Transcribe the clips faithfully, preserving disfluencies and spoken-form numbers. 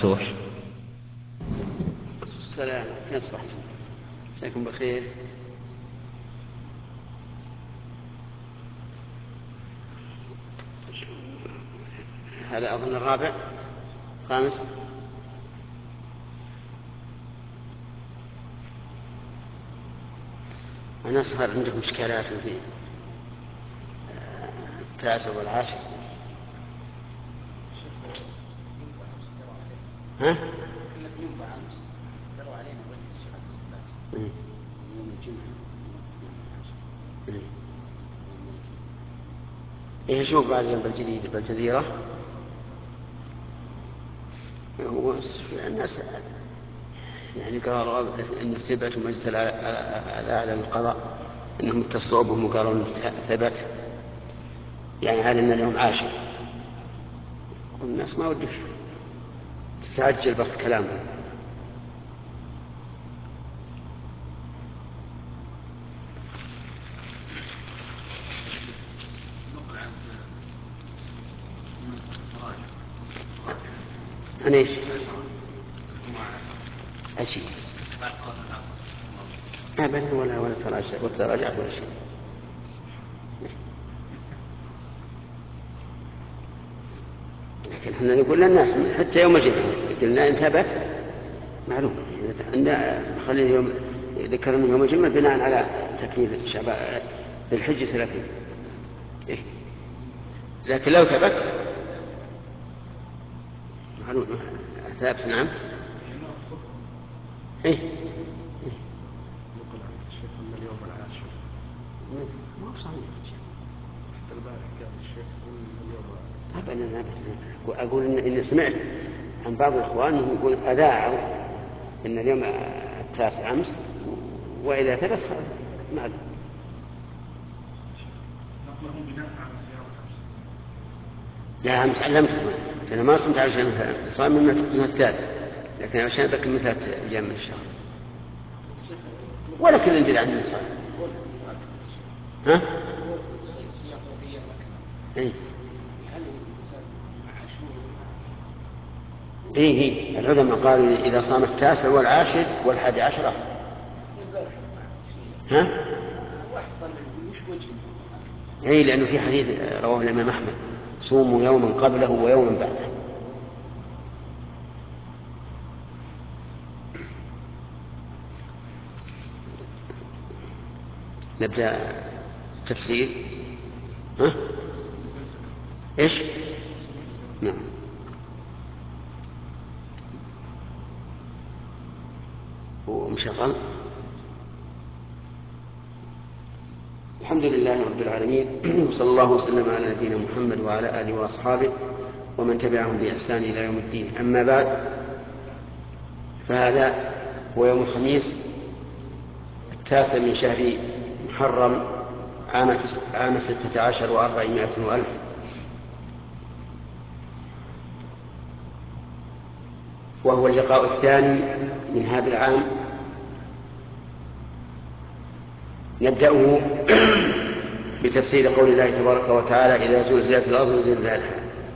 مفتوح. السلام يصبح. مساكم بخير. هذا أظن الرابع خامس. أنا صار عندكم إشكالات في التاسع والعاشر. ها؟ إيه شوف بعد جنب الجديد بالجزيرة هو الناس يعني قالوا إنه ثبت ومجلس الأعلى للقضاء إنهم اتصلوا بهم وقالوا إنه ثبت، يعني هذا إن لهم عاشر، والناس ما ودك تتعجل بخ كلامهم. أنا إيش؟ أشي أبدا ولا ولا تراجع ولا تراجع ولا شيء. لكن احنا نقول للناس حتى يوم الجمعة قلنا إن ثبت معلوم، خلينا يوم ذكرنا يوم الجمعة بناء على تكليف شعبان الحج ثلاثين. إيه؟ لكن لو ثبت معلوم ثابت. نعم. إيه؟ نقل عن الشيخ أن اليوم العاشر. ما هو صحيح. حتى البارح كان الشيخ أن اليوم أبدا أبدا. أقول إن, إن سمعت عن بعض الإخوان أنه يقول أذاعوا إن اليوم التاسع أمس، وإذا ثبت معلوم. نقله بناء على الزيارة أمس. لا أمس علمتكم أنا ما صمت عشان صام من الثالث، لكن عشان ذاك من ثلاث أيام من الشهر ولا كل ندري عن الإنسان. ها؟ إيه إيه إيه العلماء قالوا إذا صام التاسع والعاشر والحادي عشر. ها؟ إيه لأنه في حديث رواه الإمام أحمد صوموا يوما قبله ويوما بعده. نبدأ تفسير. ها؟ إيش؟ نعم. ومشغل. الحمد لله رب العالمين، وصلى الله وسلم على نبينا محمد وعلى آله وأصحابه ومن تبعهم بإحسان إلى يوم الدين. أما بعد، فهذا هو يوم الخميس التاسع من شهر محرم عام ستة عشر وأربعمائة وألف، وهو اللقاء الثاني من هذا العام. نبدأه بتفسير قول الله تبارك وتعالى إذا زلزلت الأرض زلزالها.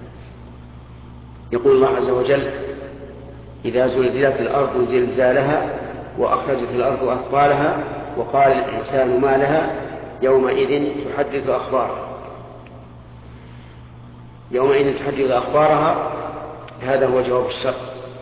يقول الله عز وجل إذا زلزلت الأرض زلزالها وأخرجت الأرض أثقالها وقال الإنسان ما لها يومئذ تحدث أخبارها. يومئذ تحدث أخبارها هذا هو جواب الشرط.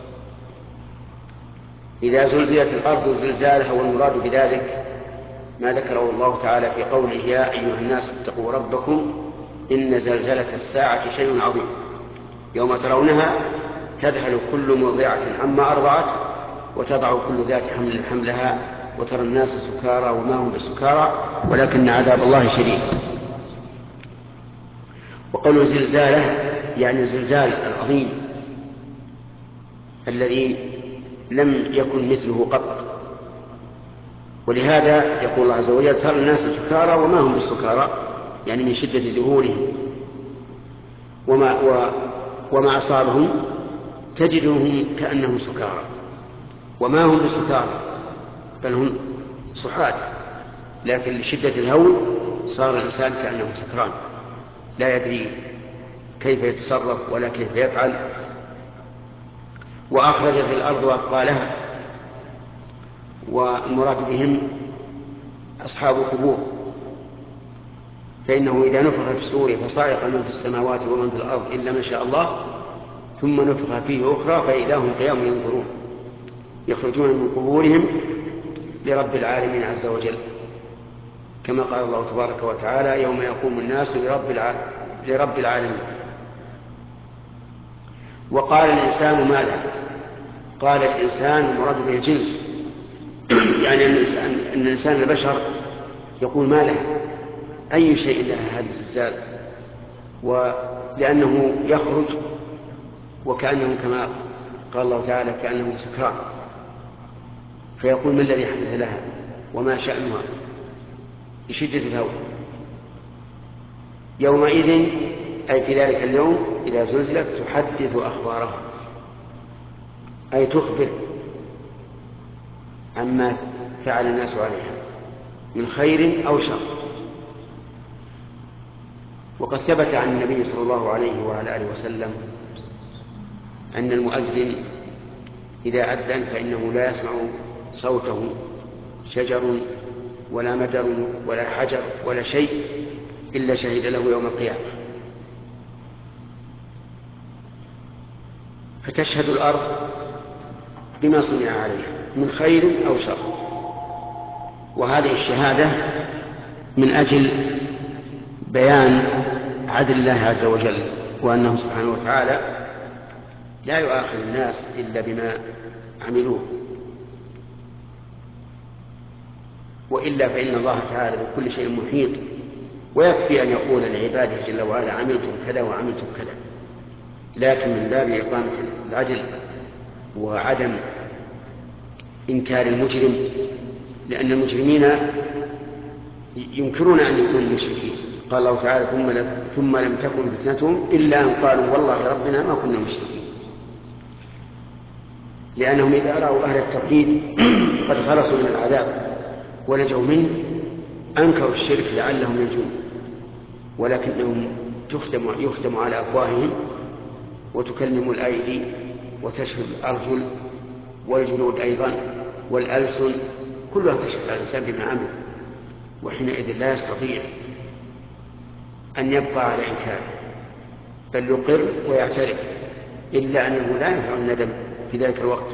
إذا زلزلت الأرض زلزالها، والمراد بذلك ما ذكره الله تعالى في قوله يا أيها الناس اتقوا ربكم إن زلزلة الساعة شيء عظيم يوم ترونها تذهل كل مرضعة عما أرضعت وتضع كل ذات حمل حملها وترى الناس سكارى وما هم بسكارى ولكن عذاب الله شديد. وقوله زلزاله يعني الزلزال العظيم الذي لم يكن مثله قط. ولهذا يقول الله عز وجل ترى الناس سكارى وما هم بالسكارى، يعني من شدة ذهولهم وما, وما أصابهم تجدهم كأنهم سكارى وما هم بسكارى بل هم صحات، لكن لشدة الهول صار الإنسان كأنه سكران لا يدري كيف يتصرف ولا كيف يفعل. وأخرجت الأرض أثقالها، والمراد بهم أصحاب القبور، فإنه إذا نفخ في الصور فصعق من في السماوات ومن في الأرض إلا ما شاء الله ثم نفخ فيه أخرى فإذا هم قيام ينظرون يخرجون من قبورهم لرب العالمين عز وجل، كما قال الله تبارك وتعالى يوم يقوم الناس لرب العالمين, لرب العالمين. وقال الإنسان ما له؟ قال الإنسان المراد به الجنس، يعني أن الإنسان, أن الإنسان البشر يقول ما له، أي شيء له هذا الزلزال، ولأنه يخرج وكأنه كما قال الله تعالى كأنه سكران، فيقول ما الذي حدث لها وما شأنها بشدة الهول. يومئذ أي في ذلك اليوم إذا زلزلت تحدث أخبارها، أي تخبر عما فعل الناس عليها من خير أو شر. وقد ثبت عن النبي صلى الله عليه وعلى آله وسلم أن المؤذن إذا أذن فإنه لا يسمع صوته شجر ولا مدر ولا حجر ولا شيء إلا شهد له يوم القيامة. فتشهد الأرض بما صنع عليها من خير أو شر، وهذه الشهادة من أجل بيان عدل الله عز وجل، وأنه سبحانه وتعالى لا يؤاخذ الناس إلا بما عملوه، وإلا فإن الله تعالى بكل شيء محيط، ويكفي أن يقول لعباده جل وعلا عملتم كذا وعملتم كذا، لكن من باب إقامة العدل وعدم إنكار المجرم، لأن المجرمين ينكرون أن يكونوا مشركين. قال الله تعالى ثم لم تكن فتنتهم إلا أن قالوا والله ربنا ما كنا مشركين، لأنهم إذا رأوا أهل التوحيد قد خلصوا من العذاب ونجوا منه أنكروا الشرك لعلهم ينجون، ولكنهم تختم, يختم على أفواههم وتكلم الأيدي وتشهد الأرجل والجلود أيضا والألسن، كلها تشهد على الإنسان بما عمل، وحينئذ لا يستطيع أن يبقى على إنكاره بل يقر ويعترف، إلا أنه لا ينفع الندم في ذلك الوقت.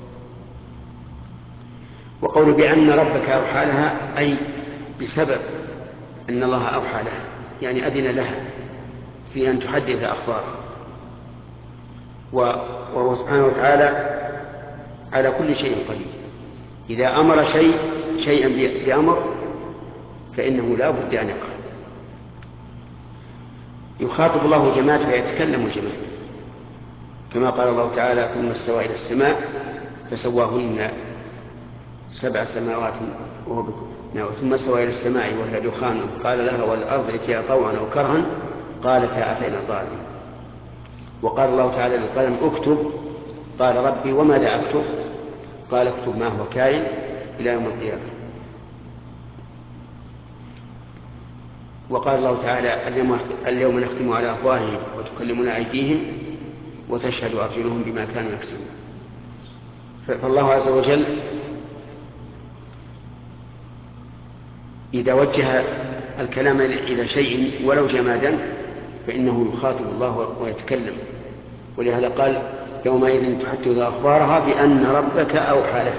وقول بأن ربك أوحى لها أي بسبب أن الله أوحى لها، يعني أذن لها في أن تحدث أخبارها، وهو سبحانه وتعالى على كل شيء قدير. إذا أمر شيء شيئا بأمر فإنه لا بد أن يقع. يخاطب الله جماد فيتكلم الجماد، كما قال الله تعالى ثم استوى إلى السماء فسواهن سبع سماوات وهو ثم استوى إلى السماء وهي دخان قال لها والأرض ائتيا طوعا أو كرها قالتا أتينا طائعين. وقال الله تعالى للقلم اكتب قال ربي وماذا أكتب قال اكتب ما هو كائن إلى يوم القيامة. وقال الله تعالى اليوم نختم على أفواههم وتكلمنا أيديهم وتشهد أرجلهم بما كانوا يكسبون. فالله عز وجل إذا وجه الكلام إلى شيء ولو جمادا فإنه يخاطب الله ويتكلم، ولهذا قال يومئذ تحدث أخبارها بأن ربك أوحى لها.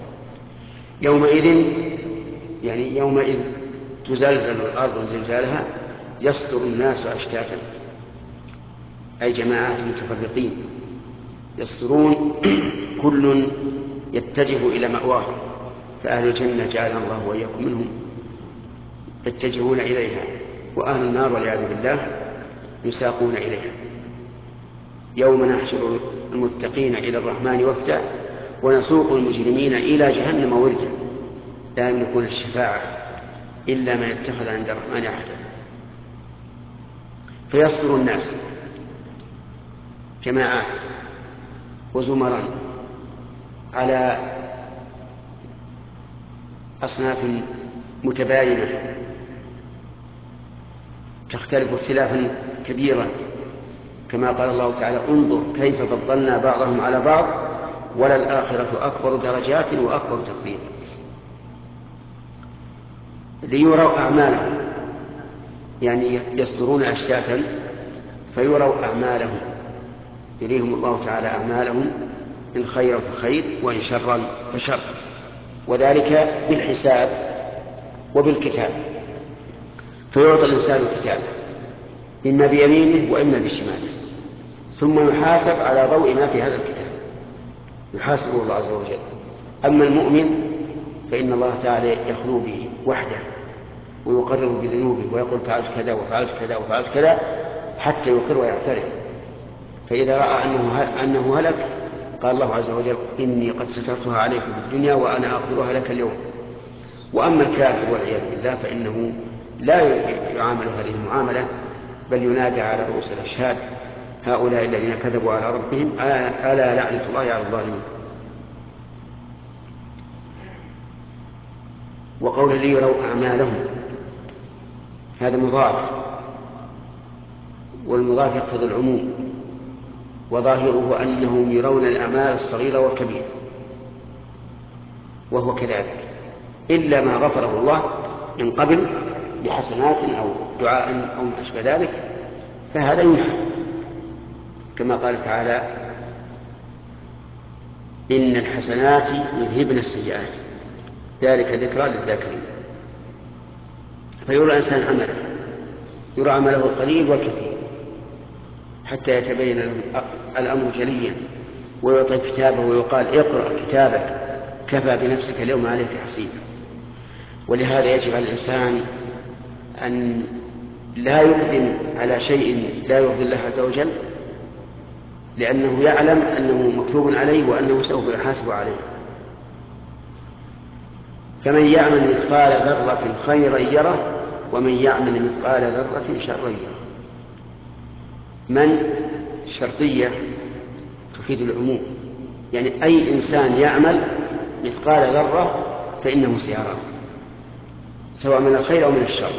يومئذ يعني يومئذ تزلزل الأرض زلزالها يصدر الناس أشتاتا، أي جماعات متفرقين يصدرون كل يتجه إلى مأواه، فأهل الجنة جعلنا الله وإياكم منهم يتجهون إليها، وأهل النار والعياذ بالله يساقون إليها. يوم نحشر المتقين إلى الرحمن وفدا ونسوق المجرمين إلى جهنم وردا لا يملكون الشفاعة إلا من اتخذ عند الرحمن عهدا. فيصبر الناس جماعات وزمرا على أصناف متباينة تختلف اختلافا كبيرا، كما قال الله تعالى انظر كيف فضلنا بعضهم على بعض وللآخرة أكبر درجات وأكبر تفضيل. ليروا أعمالهم، يعني يصدرون أشتاتا فيروا أعمالهم، يريهم الله تعالى أعمالهم إن خيرا فخير وإن شرا فشر، وذلك بالحساب وبالكتاب. فيعطى الإنسان كتابه إما بيمينه وإما بشماله، ثم يحاسب على ضوء ما في هذا الكتاب، يحاسبه الله عز وجل. أما المؤمن فإن الله تعالى يخلو به وحده ويقرر بذنوبه ويقول فعلت كذا وفعلت كذا وفعلت كذا حتى يقر ويعترف. فإذا رأى أنه أنه هلك قال الله عز وجل إني قد سترتها عليك في الدنيا وأنا أغفرها لك اليوم. وأما الكافر والعياذ بالله فإنه لا يعامل هذه المعاملة، بل ينادى على رؤوس الأشهاد هؤلاء الذين كذبوا على ربهم ألا لعنة الله على الظالمين. وقول ليروا أعمالهم هذا مضاف، والمضاف يقتضي العموم، وظاهره أنهم يرون الأعمال الصغيرة والكبيرة، وهو كذلك إلا ما غفره الله من قبل بحسنات أو دعاء أو ما أشبه ذلك، فهذا ينحى كما قال تعالى إن الحسنات يذهبن السيئات ذلك ذكرى للذاكرين. فيرى الإنسان عمله، يرى عمله القليل والكثير حتى يتبين الأمر جليا، ويعطي كتابه ويقال اقرأ كتابك كفى بنفسك اليوم عليك حسيبا. ولهذا يجب على الإنسان أن لا يقدم على شيء لا يرضي الله عز وجل، لأنه يعلم أنه مكتوب عليه وأنه سوف يحاسب عليه. فمن يعمل مثقال ذرة خيرا يره ومن يعمل مثقال ذرة شرا يره. من شرطية تفيد العموم، يعني أي إنسان يعمل مثقال ذرة فإنه سيراه سواء من الخير أو من الشر.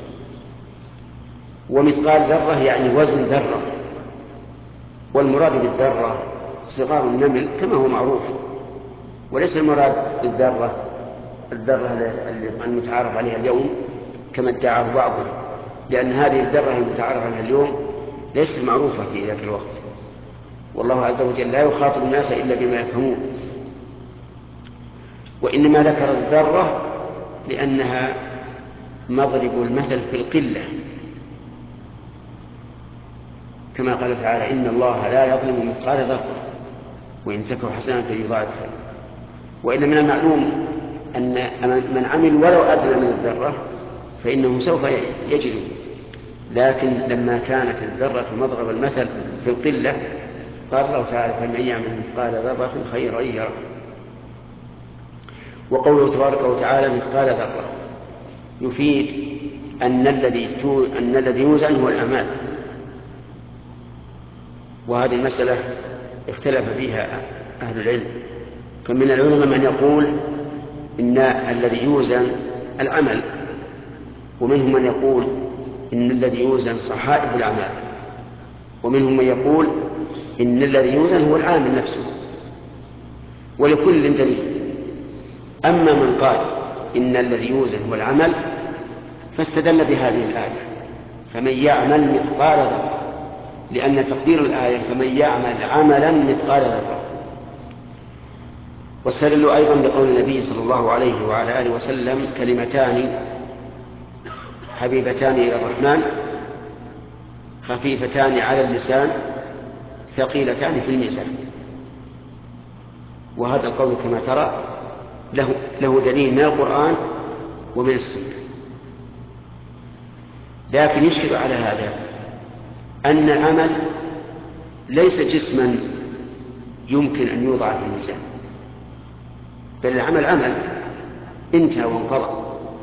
ومثقال ذرة يعني وزن ذرة، والمراد بالذرة صغار النمل كما هو معروف، وليس المراد بالذرة الذرة المتعارف عليها اليوم كما ادعاه بعضهم، لأن هذه الذرة المتعارف عليها اليوم ليست معروفة في ذاك الوقت، والله عز وجل لا يخاطب الناس إلا بما يفهمون. وإنما ذكر الذرة لأنها مضرب المثل في القلة، كما قال تعالى إن الله لا يظلم مثقال ذرة وإن تك حسنة يضاعفها. وإن من المعلوم أن من عمل ولو أدنى من الذرة فإنه سوف يجد، لكن لما كانت الذرة مضرب المثل في القلة قال الله تعالى فمن يعمل مثقال ذرة خيرا يره. وقوله تبارك وتعالى مثقال ذرة يفيد أن الذي أن الذي يوزن هو الأعمال، وهذه المسألة اختلف فيها أهل العلم، فمن العلماء من يقول إن الذي يوزن العمل، ومنهم من يقول إن الذي يوزن صحائف الأعمال، ومنهم من يقول إن الذي يوزن هو العامل نفسه، ولكل دليل. أما من قال إن الذي يوزن هو العمل فاستدل بهذه الآية فمن يعمل مثقال ذرة، لأن تقدير الآية فمن يعمل عملا مثقال ذرة. واستدلوا أيضا بقول النبي صلى الله عليه وعلى آله وسلم كلمتان حبيبتان إلى الرحمن خفيفتان على اللسان ثقيلتان في الميزان. وهذا القول كما ترى له, له دليل من القرآن ومن السنة. لكن يشكل على هذا أن العمل ليس جسما يمكن أن يوضع في الميزان، بل العمل عمل انتهى وانقضى.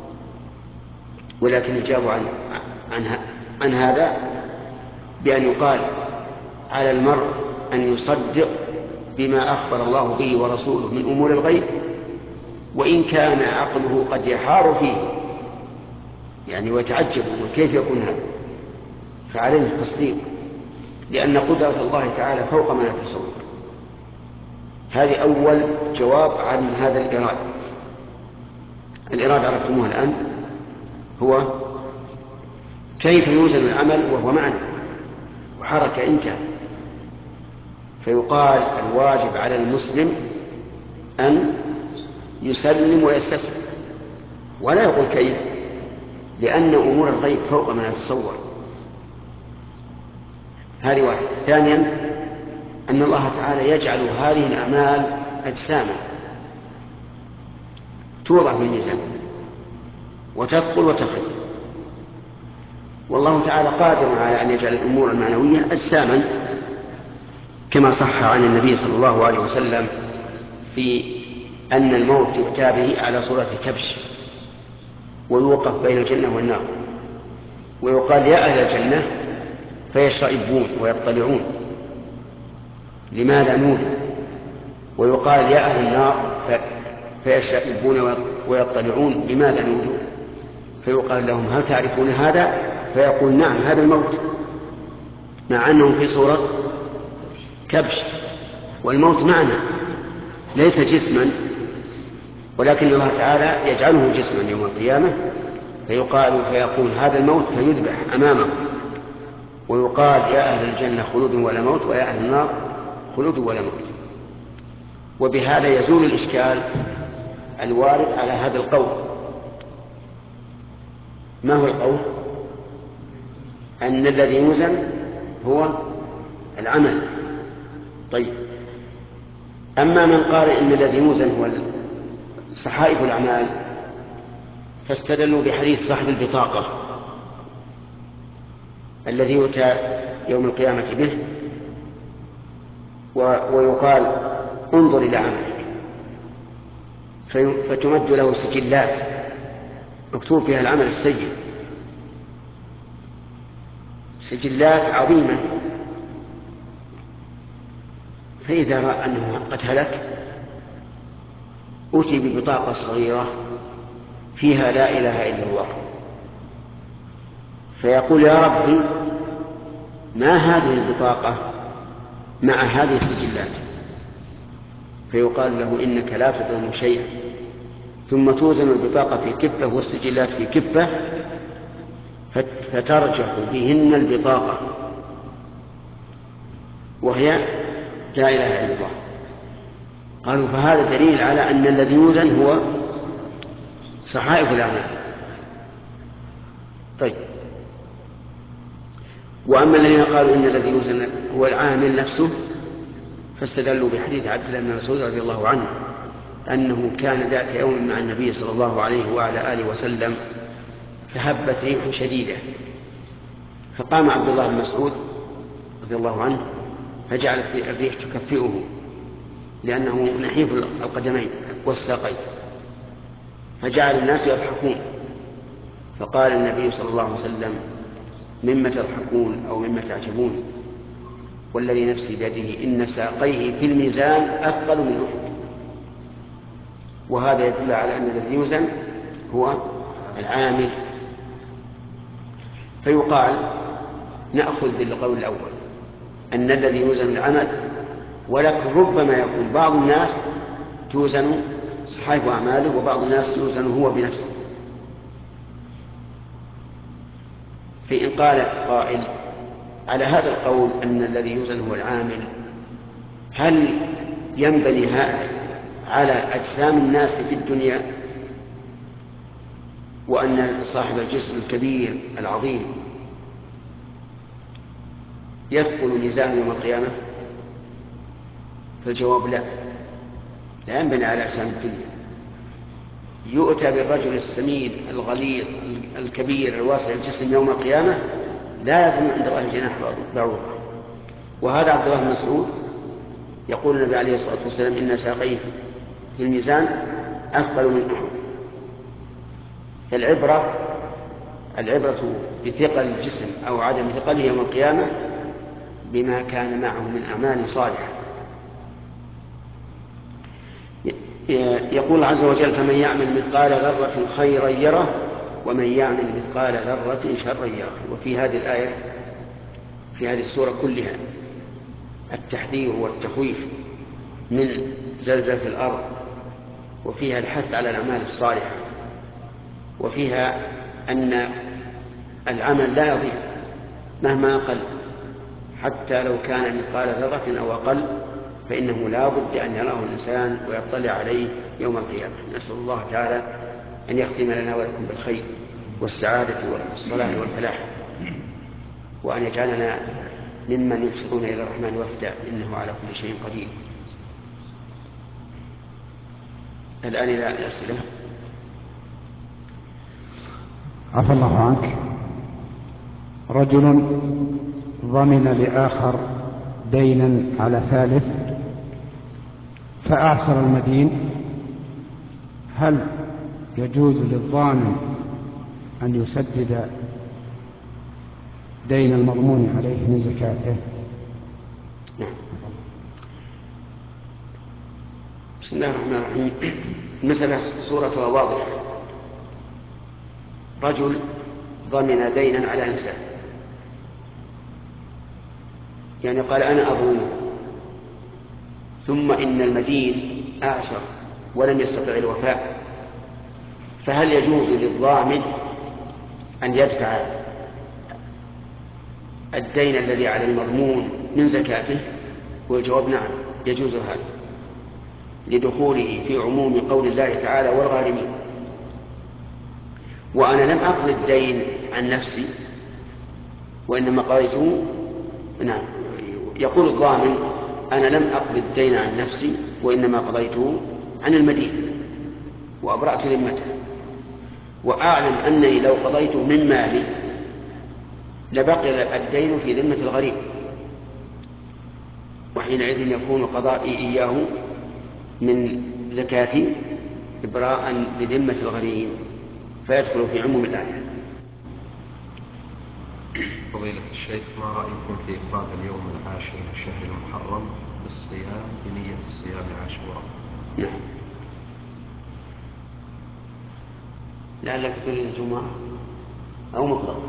ولكن يجاب عن, عن, عن هذا بأن يقال على المرء أن يصدق بما أخبر الله به ورسوله من أمور الغيب، وإن كان عقله قد يحار فيه يعني ويتعجب كيف يكون هذا، فعليه التصديق، لأن قدرة الله تعالى فوق ما يتصور. هذه أول جواب عن هذا الإرادة. الإرادة عرفتموها الآن، هو كيف يوزن العمل وهو معنى وحركة انتهى. فيقال الواجب على المسلم أن يسلم ويستسلم، ولا يقول كيف، لأن أمور الغيب فوق ما يتصور. هذه واحدة. ثانيا أن الله تعالى يجعل هذه الأعمال أجساما توضع في الميزان وتثقل وتخف، والله تعالى قادر على أن يجعل الأمور المعنوية أجساما، كما صح عن النبي صلى الله عليه وسلم في أن الموت يؤتى به على صورة كبش ويوقف بين الجنة والنار، ويقال يا أهل الجنة فيشرئبون ويطلعون لماذا نودوا، ويقال يا أهل النار فيشرئبون ويطلعون لماذا نودوا، فيقال لهم هل تعرفون هذا؟ فيقول نعم هذا الموت، مع أنه في صورة كبش، والموت معنى ليس جسما، ولكن الله تعالى يجعله جسما يوم القيامة، فيقال فيقول هذا الموت فيذبح أمامه، ويقال يا أهل الجنة خلود ولا موت، ويا أهل النار خلود ولا موت. وبهذا يزول الإشكال الوارد على هذا القول. ما هو القول؟ أن الذي يوزن هو العمل. طيب، أما من قال إن الذي يوزن هو صحائف الأعمال فاستدلوا بحديث صاحب البطاقة الذي يؤتى يوم القيامة به ويقال انظر إلى عملك، فتمد له سجلات مكتوب فيها العمل السيء، سجلات عظيمة. فإذا رأى أنه قد هلك أتي ببطاقة صغيرة فيها لا إله إلا الله، فيقول يا ربي ما هذه البطاقة مع هذه السجلات؟ فيقال له إنك لا تظلم شيئا، ثم توزن البطاقة في كفة والسجلات في كفة، فترجح بهن البطاقة وهي لا إله إلا الله. قالوا فهذا دليل على أن الذي يوزن هو صحائف الأعمال. طيب، وأما الذين قالوا إن الذي يوزن هو العامل نفسه فاستدلوا بحديث عبد الله بن مسعود رضي الله عنه أنه كان ذات يوم مع النبي صلى الله عليه وعلى آله وسلم فهبت ريح شديدة، فقام عبد الله بن مسعود رضي الله عنه فجعلت الريح تكفئه لأنه نحيف القدمين والساقين، فجعل الناس يضحكون، فقال النبي صلى الله عليه وسلم مما تضحكون أو مما تعجبون، والذي نفسي بيده إن ساقيه في الميزان أثقل من أحد. وهذا يدل على أن الذي يوزن هو العامل. فيقال نأخذ بالقول الأول أن الذي يوزن العمل، ولكن ربما يكون بعض الناس توزن صحائف أعماله وبعض الناس يوزن هو بنفسه. فإن قال قائل على هذا القول أن الذي يوزن هو العامل، هل ينبني هذا على أجسام الناس في الدنيا، وأن صاحب الجسم الكبير العظيم يثقل ميزانه يوم القيامة؟ فالجواب لا، لا ينبني على أجسام الدنيا. يؤتى بالرجل السمين الغليظ الكبير الواسع الجسم يوم القيامة لا يزن عند الله جناح بعوضة. وهذا عبد الله بن مسعود يقول النبي عليه الصلاة والسلام إن ساقيه في الميزان أثقل من أحد. العبرة العبرة بثقل الجسم أو عدم ثقله يوم القيامة بما كان معه من أعمال صالحة. يقول عز وجل فمن يعمل مثقال ذرة خيرا يره ومن يعمل مثقال ذرة شرا يره. وفي هذه الآية في هذه السورة كلها التحذير والتخويف من زلزلة الأرض، وفيها الحث على الأعمال الصالحة، وفيها أن العمل لا يضيع مهما قل، حتى لو كان مثقال ذرة أو أقل فإنه لا بد أن يراه الإنسان ويطلع عليه يوم القيامة. نسأل الله تعالى أن يختم لنا ولكم بالخير والسعادة والصلاح والفلاح، وأن يجعلنا ممن يحشرون إلى الرحمن وفدا، إنه على كل شيء قدير. الآن إلى الأسئلة. عفى الله عنك. رجل ضمن لآخر دينا على ثالث فأعسر المدين، هل يجوز للضامن أن يسدد دين المضمون عليه من زكاته؟ بسم الله الرحمن الرحيم. المسألة صورتها واضحة. رجل ضمن دينا على إنسان، يعني قال أنا أضمنه، ثم إن المدين أعسر ولم يستطع الوفاء، فهل يجوز للضامن أن يدفع الدين الذي على المضمون من زكاته؟ والجواب نعم، يجوز هذا، لدخوله في عموم قول الله تعالى والغارمين. وأنا لم أقض الدين عن نفسي وإنما قضيته، نعم، يقول الضامن أنا لم أقض الدين عن نفسي وإنما قضيته عن المدين وأبرأت ذمته، وأعلم أنني لو قضيته من مالي لبقي الدين في ذمة الغريب، وحينئذ يكون قضائي إياه من زكاتي إبراء لذمة الغريب فيدخل في عموم الآية. فضيلة الشيخ، ما رأيكم في إفراد اليوم العاشر من الشهر المحرم بالصيام بنية الصيام عاشوراء؟ نعم، لعلك تقول الجمعة أو مطلق.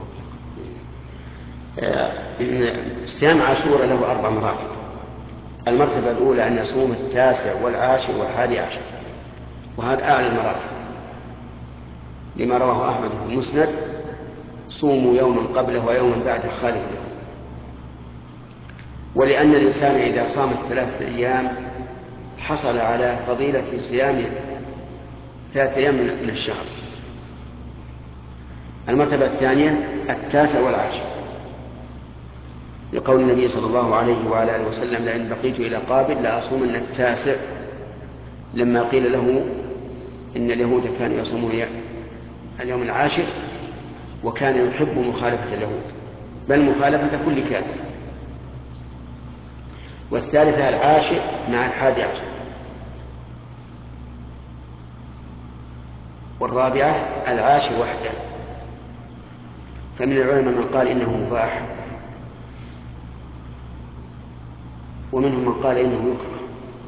صيام عاشوراء له أربع مراتب. المرتبة الأولى أن يصوم التاسع والعاشر والحادي عشر، وهذا أعلى المراتب، لما رواه أحمد في المسند صوموا يوما قبله ويوما بعده خالف له. ولأن الإنسان إذا صام ثلاثة أيام حصل على فضيلة صيام ثلاثة أيام من الشهر. المرتبة الثانية التاسع والعاشر، لقول النبي صلى الله عليه وعلى آله وسلم لئن بقيت إلى قابل لأصومن التاسع، لما قيل له إن اليهود كانوا يصومون اليوم العاشر وكان يحب مخالفة اليهود، بل مخالفة كل كافر. والثالثة العاشر مع الحادي عشر. والرابعة العاشر وحده. فمن العلماء من قال إنه مباح، ومنهم من قال إنه يكره.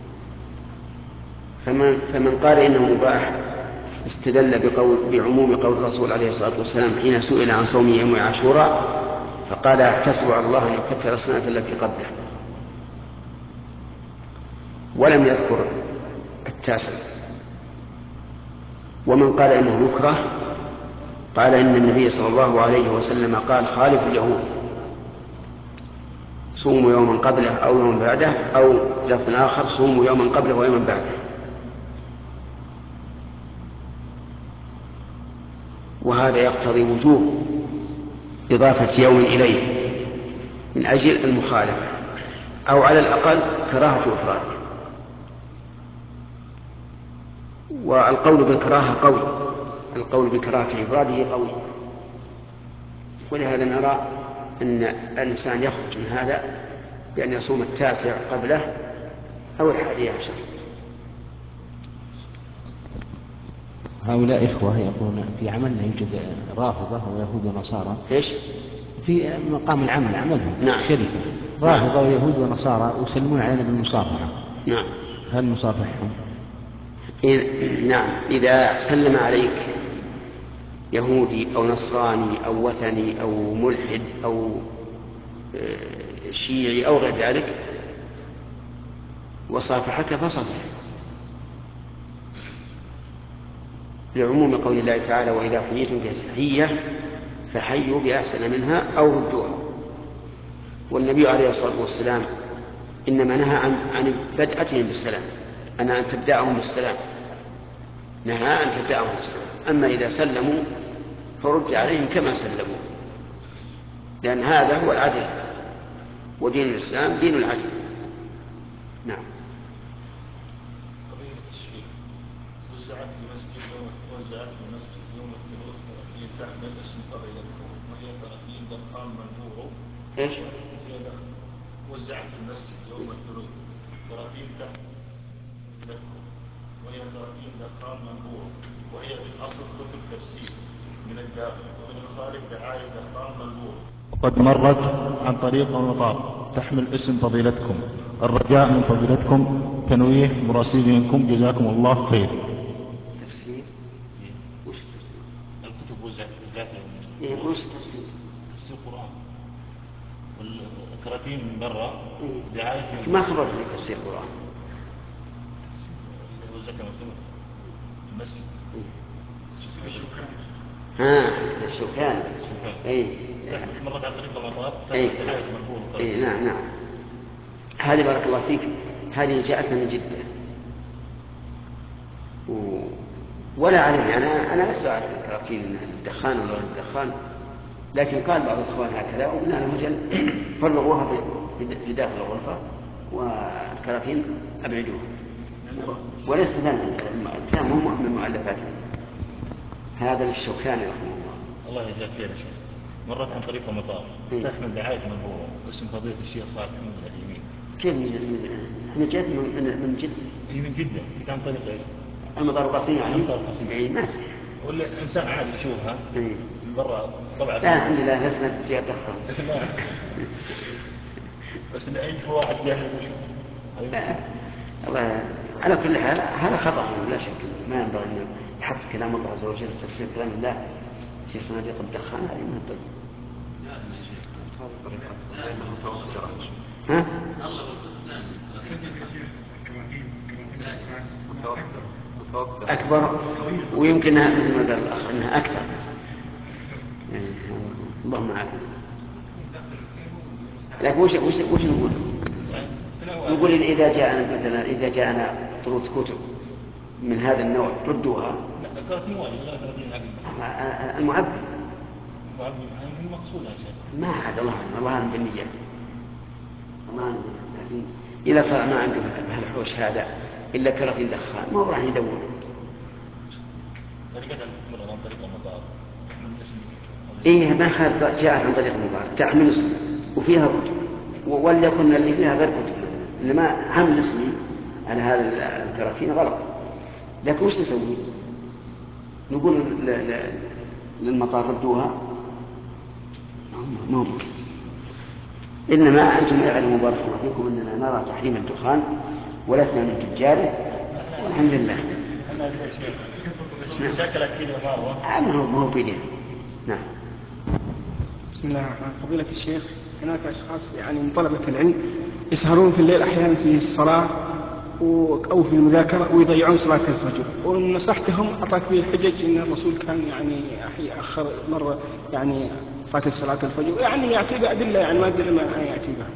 فمن, فمن قال إنه مباح استدل بقول بعموم قول الرسول عليه الصلاة والسلام حين سئل عن صوم يوم عاشوراء فقال احتسب على الله أن يكفر السنة التي قبله، ولم يذكر التاسع. ومن قال إنه يكره قال إن النبي صلى الله عليه وسلم قال خالف اليهود، صوموا يوما قبله أو يوما بعده، أو لفظ آخر صوموا يوما قبله ويوما بعده. وهذا يقتضي وجوب إضافة يوم إليه من أجل المخالفة، أو على الأقل كراهة إفراده. والقول بالكراهة قوي، القول بكراهة إفراده قوي، ولهذا نرى أن الإنسان يخرج من هذا بأن يصوم التاسع قبله أو الحادي عشر. هؤلاء إخوة يقولون في عملنا يوجد رافضة ويهود ونصارى. إيش؟ في مقام العمل عملهم نعم. شركة رافضة نعم. ويهود ونصارى يسلمون علينا بالمصافحة. نعم. هل نصافحهم؟ إيه نعم، إذا سلم عليك يهودي أو نصراني أو وثني أو ملحد أو شيعي أو غير ذلك وصافحك فصفح، لعموم قول الله تعالى وإذا حييتم بتحية فحيوا بأحسن منها أو ردوها. والنبي عليه الصلاة والسلام إنما نهى عن عن بدءتهم بالسلام، أنا أن تبدأهم بالسلام، نهى أن تبدأهم بالسلام. أما إذا سلموا فرد عليهم كما سلموا، لأن هذا هو العدل، ودين الإسلام دين العدل. نعم. قضية الشيء وزعت المسجد وزعت المسجد يوم الثلاث ثلاثين تحمل اسم قبيلتكم وهي ثلاثين دقام منبور. إيش؟ وزعت المسجد يوم الثلاث ثلاثين تحمل وهي ثلاثين دقام منبور، وهي في الأصل كتب تفسير من الداخل، ومن الخارج دعاية دقام منبور. وقد مرت عن طريق المطار تحمل اسم فضيلتكم، الرجاء من فضيلتكم تنويه مراسلينكم جزاكم الله خير. تفسير؟ وش التفسير؟ الكتب وزعت وزعت إيه وش التفسير؟ تفسير القرآن والكراتين من برا دعاية. ما خبرتني تفسير القرآن. وزعت المسجد. ها الشوكان. اي مرت عن طريق المطار اي دعاية منبور. اي نعم نعم. هذه بارك الله فيك، هذه جاءتنا من جدة و... ولا عليه. أنا أنا أسأل عن الكراتين الدخان ولا الدخان، لكن قال بعض الإخوان هكذا وقلنا له جل فرغوها في داخل الغرفة والكراتين أبعدوها، وليس الكلام مو من مؤلفاته. هذا للشوكاني رحمه الله. الله يجزاك خير يا شيخ. مرت عن طريق المطار تحمل دعاية منبورة باسم فضيلة الشيخ صالح محمد العثيمين. كيف من جد من من جد؟ هي من جدة. كان طريق ايش؟ المطار القصيم يعني؟ المطار القصيم. اي ما ولا انسان عادي يشوفها اي من برا طبعا. لا الحمد لله لسنا في جهة ضخم. لا بس ان اي واحد جاهل يشوف. الله على كل حال هذا خطأ لا شك، ما ينبغي ان يحط كلام الله عز وجل تفسير كلام الله في صناديق الدخان، هذه من الطب. ها؟ أكبر ويمكنها مثل ما قال الأخ أنها أكثر. اللهم عافية. لكن وش وش وش نقول؟ نقول إذا جاءنا مثلا إذا جاءنا طرود كتب من هذا النوع ردوها. المعبد ما أحد الله الله أعلم بالنيات. الله أعلم، لكن إذا صار ما عنده الحوش هذا إلا كراتين دخان ما هو راح يدور. إيه ما خالد جاءت عن طريق المطار تحمل اسم وفيها كتب، وليكن اللي فيها غير كتب، إنما حمل اسمي على هذا الكراتين غلط. لكن وش نسوي؟ نقول للمطار ردوها؟ ما ممكن. إنما أنتم اعلموا بارك الله فيكم أننا نرى تحريم الدخان ولسنا من تجاره والحمد لله. شكلك كذا مرة. ما هو بيدين. نعم. بسم الله الرحمن الرحيم. فضيلة الشيخ، هناك أشخاص يعني من طلبة العلم يسهرون في الليل أحيانا في الصلاة أو في المذاكرة ويضيعون صلاة الفجر، ونصحتهم أعطاك به الحجج أن الرسول كان يعني أخر مرة يعني فاتت صلاة الفجر، يعني يأتي بأدلة يعني ما أدري ما يأتي بها.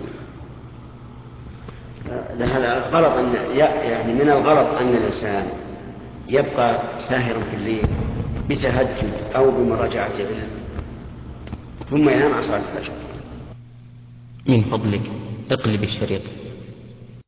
هذا غلط، أن يعني من الغلط أن الإنسان يبقى ساهرا في الليل بتهجد أو بمراجعة علم ثم ينام عن صلاة الفجر. من فضلك اقلب الشريط.